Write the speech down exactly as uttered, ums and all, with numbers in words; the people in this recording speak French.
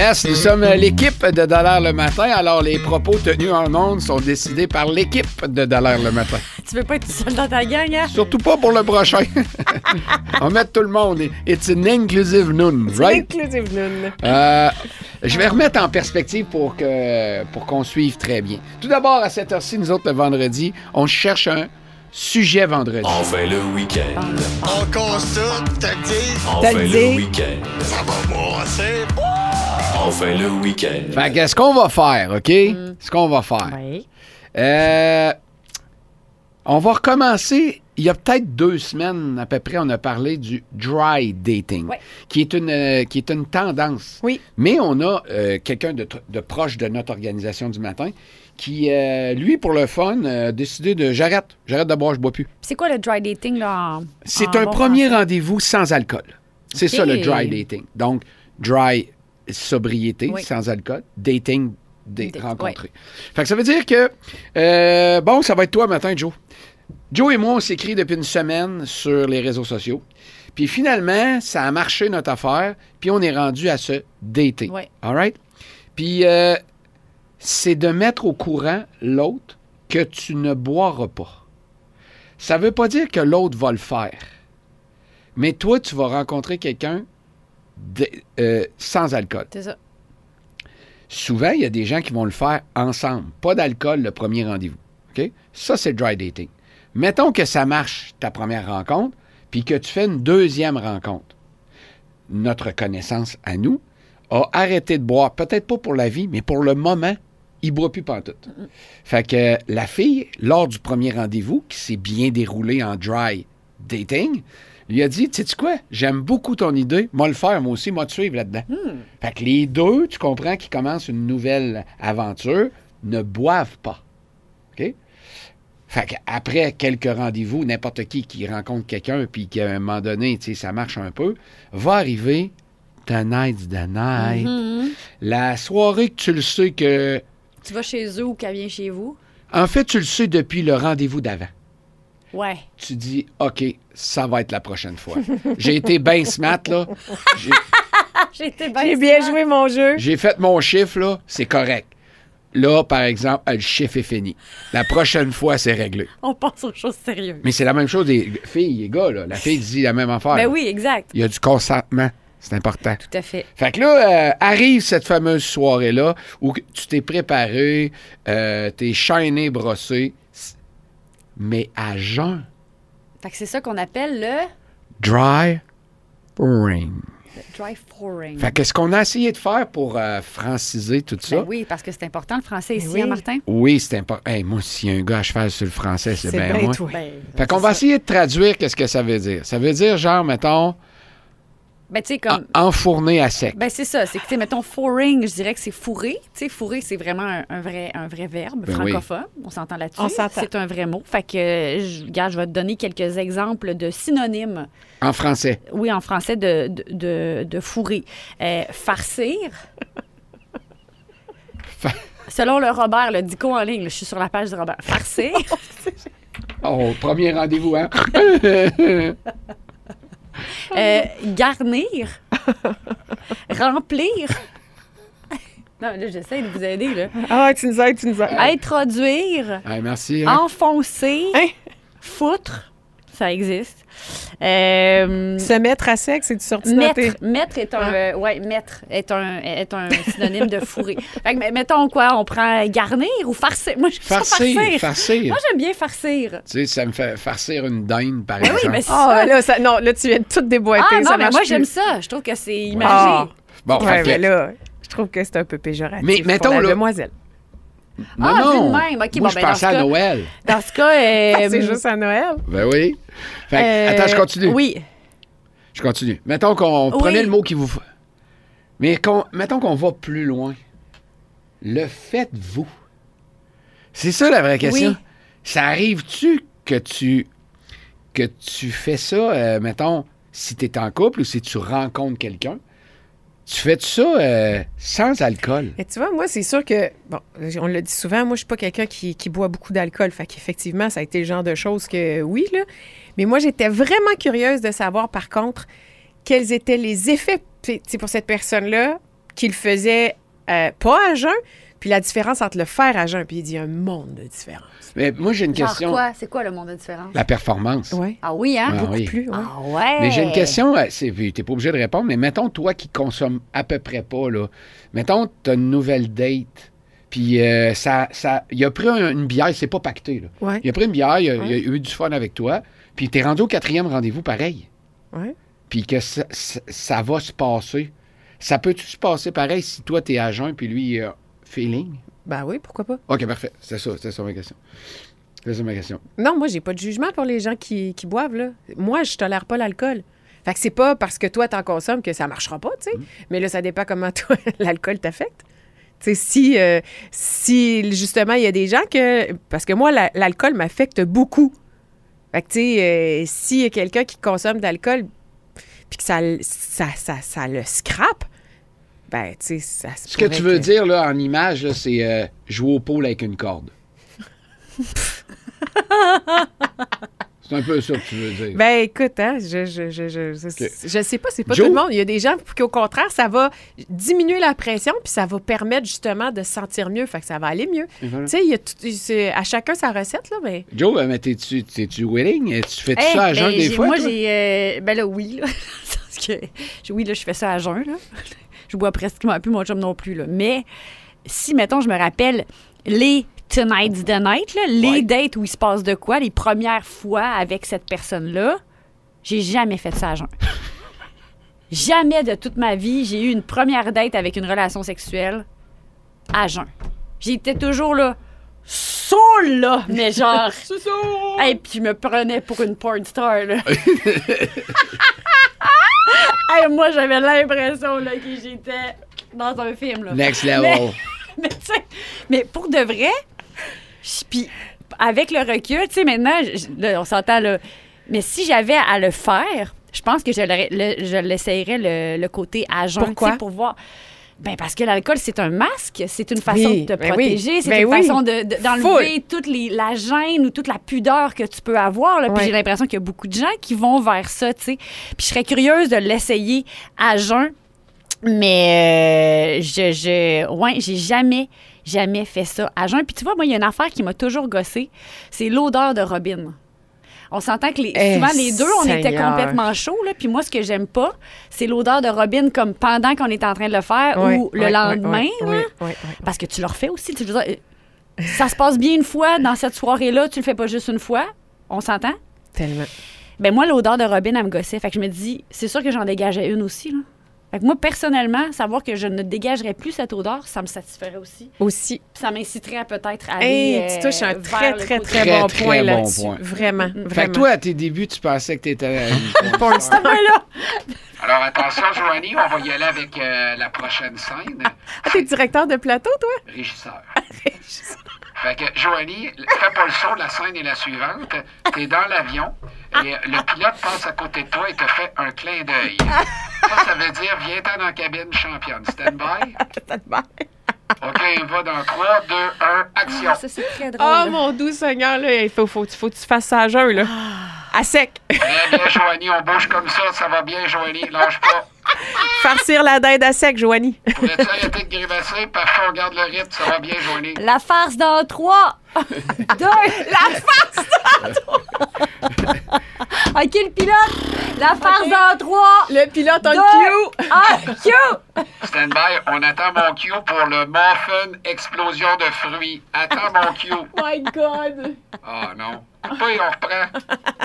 Yes, nous sommes l'équipe de Dallaire le matin. Alors, les propos tenus en ondes sont décidés par l'équipe de Dallaire le matin. Tu veux pas être tout seul dans ta gang, hein? Surtout pas pour le prochain. On met tout le monde. It's an inclusive noon, right? Inclusive noon. Euh, je vais remettre en perspective pour, que, pour qu'on suive très bien. Tout d'abord, à cette heure-ci, nous autres, le vendredi, on cherche un sujet vendredi. Enfin le week-end. On constate, t'as dit, T'as Enfin dit. le week-end. ça va brasser. Enfin le week-end. Fait que, ce qu'on va faire, OK? Ce qu'on va faire. Oui. Euh, on va recommencer. Il y a peut-être deux semaines, à peu près, on a parlé du dry dating, Ouais. qui est une, euh, qui est une tendance. Oui. Mais on a euh, quelqu'un de, tr- de proche de notre organisation du matin qui, euh, lui, pour le fun, a décidé de... J'arrête, j'arrête de boire, je bois plus. C'est quoi le dry dating, là? En, C'est en un bon premier français? rendez-vous sans alcool. C'est OK. ça, le dry dating. Donc, dry, sobriété, Oui. sans alcool. Dating, des Date, rencontrer. Fait que ça veut dire que, euh, bon, ça va être toi matin, Joe. Joe et moi, on s'écrit depuis une semaine sur les réseaux sociaux. Puis finalement, ça a marché notre affaire, puis on est rendu à se dater. Oui. All right? Puis euh, c'est de mettre au courant l'autre que tu ne boiras pas. Ça veut pas dire que l'autre va le faire. Mais toi, tu vas rencontrer quelqu'un de- euh, sans alcool. C'est ça. Souvent, il y a des gens qui vont le faire ensemble. Pas d'alcool le premier rendez-vous. OK? Ça, c'est le dry dating. Mettons que ça marche, ta première rencontre, puis que tu fais une deuxième rencontre. Notre connaissance à nous a arrêté de boire, peut-être pas pour la vie, mais pour le moment, il ne boit plus pantoute. Fait que la fille, lors du premier rendez-vous, qui s'est bien déroulé en dry dating, lui a dit, tu sais quoi, j'aime beaucoup ton idée, moi le faire, moi aussi, moi te suivre là-dedans. Fait que les deux, tu comprends, qui commencent une nouvelle aventure, ne boivent pas. OK? Fait qu'après quelques rendez-vous, n'importe qui qui rencontre quelqu'un, puis qu'à un moment donné, tu sais, ça marche un peu, va arriver tonight's the night. Mhm. La soirée que tu le sais que... Tu vas chez eux ou qu'elle vient chez vous? En fait, tu le sais depuis le rendez-vous d'avant. Ouais. Tu dis, OK, ça va être la prochaine fois. J'ai été bien smart, là. J'ai- J'ai été bien J'ai bien smart. joué mon jeu. J'ai fait mon chiffre, là, c'est correct. Là, par exemple, le chiffre est fini. La prochaine fois, c'est réglé. On passe aux choses sérieuses. Mais c'est la même chose des filles et gars, là. La fille dit la même affaire. Ben oui, exact. Il y a du consentement. C'est important. Tout à fait. Fait que là, euh, arrive cette fameuse soirée-là où que tu t'es préparé, euh, t'es shiné, brossé, s- mais à jeun. Fait que c'est ça qu'on appelle le, Dry ring. le dry pouring. Fait que ce qu'on a essayé de faire pour euh, franciser tout ça, Ben oui, parce que c'est important le français ici, oui. hein, Martin? oui, c'est important. Hey, moi, s'il y a un gars à cheval sur le français, c'est C'est bien bien moi. toi. Ben, Fait qu'on c'est va ça. essayer de traduire qu'est-ce que ça veut dire. Ça veut dire, genre, mettons, Ben, tu sais, en- comme. enfourner à sec. Ben, c'est ça. C'est que, tu sais, mettons, fourring, je dirais que c'est fourrer. Tu sais, fourrer, c'est vraiment un, un vrai, un vrai verbe Ben oui. francophone. On s'entend là-dessus. On s'entend. C'est un vrai mot. Fait que, euh, je, regarde, je vais te donner quelques exemples de synonymes, En français. oui, en français, de, de, de, de fourrer. Euh, farcir. Fa- Selon le Robert, le dico en ligne, là, je suis sur la page du Robert. Farcir. Oh, premier rendez-vous, hein? Euh, garnir. Remplir. Non, là, j'essaie de vous aider, là. Ah, tu nous aides, tu nous aides. Introduire. Hey, merci. Hein? Enfoncer. Hein? Foutre. Ça existe. Euh, Se mettre à sec, c'est du sorti noté. Mettre, mettre est un, euh, ouais, mettre est un, est un synonyme de fourrer. Fait que, mais- mettons quoi, on prend garnir ou farcir. Moi, je ça Farcir, farcir. farcir. Moi, j'aime bien farcir. Tu sais, ça me fait farcir une dinde, par Ben oui, exemple. mais c'est Ah, ça. là, ça, non, là, tu viens de tout déboîter. Ah non, ça mais marche moi, plus. j'aime ça. Je trouve que c'est imagé. Ah. Bon, Ouais, fait que- mais là, je trouve que c'est un peu péjoratif. Mais pour mettons, la là- demoiselle. non, Ah, vu non. de même. OK, Moi, bon, je ben, dans pensais ce à cas- Noël. Dans ce cas... euh, C'est juste à Noël. Ben oui. Fait que, euh, attends, je continue. Oui. Je continue. Mettons qu'on Oui. prenait le mot qui vous... fa- Mais qu'on, mettons qu'on va plus loin. Le faites-vous. C'est ça la vraie question. Oui. Ça arrive-tu que tu que tu fais ça, euh, mettons, si tu es en couple ou si tu rencontres quelqu'un, tu fais ça euh, sans alcool? Et tu vois, moi, c'est sûr que, bon, on le dit souvent, moi, je suis pas quelqu'un qui, qui boit beaucoup d'alcool. Fait qu'effectivement, ça a été le genre de choses que, oui, là. Mais moi, j'étais vraiment curieuse de savoir, par contre, quels étaient les effets tu sais, pour cette personne-là qui le faisait euh, pas à jeun, puis la différence entre le faire à jeun, puis il dit un monde de différence. Mais moi, j'ai une Genre question. quoi? C'est quoi le monde de différence? La performance. Ouais. Ah oui, hein? Ah Beaucoup oui. plus, ouais. Ah ouais! Mais j'ai une question, euh, c'est, puis t'es pas obligé de répondre, mais mettons, toi qui consommes à peu près pas, là, mettons, t'as une nouvelle date, puis euh, ça, ça, il a pris un- une bière, c'est pas pacté, là. Ouais. Il a pris une bière, il a, Ouais. il a eu du fun avec toi, puis t'es rendu au quatrième rendez-vous pareil, Ouais. puis que ça, ça- ça va se passer. Ça peut-tu se passer pareil si toi, t'es à jeun, puis lui, il a feeling? Ben oui, pourquoi pas? OK, parfait. C'est ça, c'est ça ma question. C'est ça ma question. Non, moi, j'ai pas de jugement pour les gens qui, qui boivent, là. Moi, je tolère pas l'alcool. Fait que c'est pas parce que toi, t'en consommes que ça marchera pas, tu sais. Mais là, ça dépend comment, toi, l'alcool t'affecte. Tu sais, si, euh, si, justement, il y a des gens que... Parce que moi, la- l'alcool m'affecte beaucoup. Fait que, tu sais, euh, s'il y a quelqu'un qui consomme d'alcool puis que ça, l- ça, ça, ça le scrape, ben, tu sais, ça se Ce que pourrait tu veux dire, là, en image, là, c'est euh, jouer au pôle avec une corde. C'est un peu ça que tu veux dire. Ben écoute, hein, je, je, je, je, je, Ok. je sais pas, c'est pas Joe? tout le monde. Il y a des gens qui, au contraire, ça va diminuer la pression puis ça va permettre justement de se sentir mieux. Fait que ça va aller mieux. Et voilà. Tu sais, il y a tout- c'est- à chacun sa recette, là, mais... Joe, euh, mais t'es-tu, t'es-tu willing? Tu fais-tu Hey, ça à jeun ben, des j'ai- fois? Moi, toi? j'ai. euh, ben là, oui, là. Parce que, oui, là, je fais ça à jeun, là. Je bois presque plus mon chum non plus, là. Mais si, mettons, je me rappelle les Tonight's the Night, là, les Ouais. dates où il se passe de quoi, les premières fois avec cette personne-là, j'ai jamais fait ça à jeun. Jamais de toute ma vie, j'ai eu une première date avec une relation sexuelle à jeun. J'étais toujours là, saoul, là, mais genre... C'est ça! Et puis je me prenais pour une porn star, là. Hey, moi, j'avais l'impression là, que j'étais dans un film. Là. Next level. Mais, mais, tu sais, mais pour de vrai, je- puis avec le recul, tu sais, maintenant, je- là, on s'entend, là, mais si j'avais à le faire, je pense que je, l'aurais- le- je l'essayerais le, le côté à jeun, Pourquoi? tu sais, pour voir... Ben parce que l'alcool, c'est un masque, c'est une façon Oui, de te ben protéger, oui, c'est ben une oui. façon de- de- d'enlever toute les, la gêne ou toute la pudeur que tu peux avoir. Là. Puis Ouais. j'ai l'impression qu'il y a beaucoup de gens qui vont vers ça, tu sais. Puis je serais curieuse de l'essayer à jeun, mais euh, je, je, ouais, j'ai jamais, jamais fait ça à jeun. Puis tu vois, moi, il y a une affaire qui m'a toujours gossée, c'est l'odeur de Robin. On s'entend que les, Eh, souvent, les deux, on était Seigneur. complètement chauds. Là. Puis moi, ce que j'aime pas, c'est l'odeur de Robin comme pendant qu'on est en train de le faire Ouais, ou le ouais, lendemain. ouais, là. ouais, ouais, ouais. Parce que tu le refais aussi. Tu veux dire, euh, ça se passe bien une fois dans cette soirée-là, tu le fais pas juste une fois. On s'entend? Tellement. Ben moi, l'odeur de Robin, elle me gossait. Fait que je me dis, c'est sûr que j'en dégageais une aussi. Là. Fait que moi, personnellement, savoir que je ne dégagerais plus cette odeur, ça me satisferait aussi. Aussi. Puis ça m'inciterait à peut-être aller Hey, euh, tu touches un vers très, le très, côté- très, Très, bon très point bon là-dessus. point. Vraiment, Fait vraiment. que toi, à tes débuts, tu pensais que t'étais une Porn Ah star. ben là! Alors, attention, Joanie, on va y aller avec euh, la prochaine scène. Ah, t'es directeur de plateau, toi? Régisseur. Fait que, Joanie, fais pas le saut, la scène est la suivante. T'es dans l'avion et le pilote passe à côté de toi et te fait un clin d'œil. Ça, ça veut dire, viens-t'en dans la cabine championne. Stand by. OK, on va dans trois, deux, un, action. Ça, c'est très drôle. Oh, là. mon doux Seigneur, là, il faut, faut, faut que tu fasses ça à jeun, là. À sec. Très bien, Joanie, on bouge comme ça, ça va bien, Joanie, lâche pas. Farcir la dinde à sec, Joanie. Pourrais-tu arrêter de grimacer? Parfait, on garde le rythme, ça va bien, Joanie. La farce dans trois, deux, la farce dans trois. OK, le pilote, la farce OK. dans trois, Le pilote en deux, cue. un, cue. Stand by, on attend mon cue pour le muffin explosion de fruits. Attends mon cue. My God. Ah non. Pas et on reprend.